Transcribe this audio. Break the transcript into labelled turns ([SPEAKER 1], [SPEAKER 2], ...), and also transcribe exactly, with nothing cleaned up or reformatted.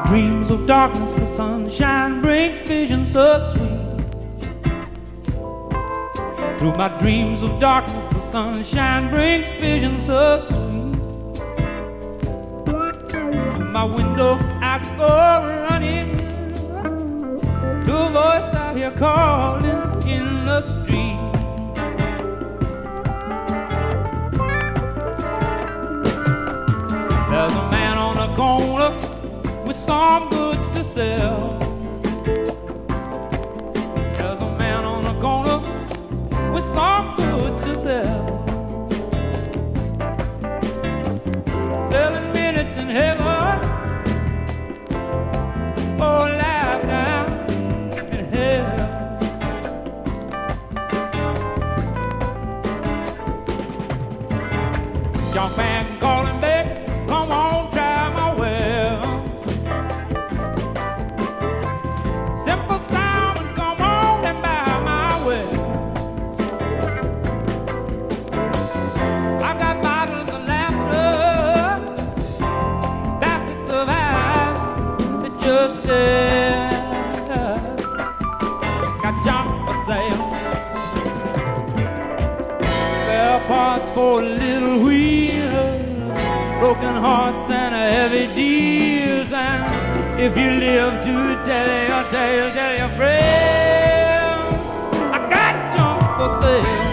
[SPEAKER 1] dreams of darkness, the sunshine brings visions so sweet. Through my dreams of darkness, the sunshine brings visions so sweet. Through my window I go running to a voice I hear calling in the street. There's a man on the corner with some goods to sell. There's a man on the corner with some goods to sell. Selling minutes in heaven, or life down in hell. Jump and calling back, come on, try my wells. Simple sound and come on and buy my wells. I've got bottles of laughter, baskets of eyes that just stare. Got junk for sale, spare parts for little wheels, broken hearts and heavy deals. And if you live to tell your tale, tell your friends, I got junk for sale.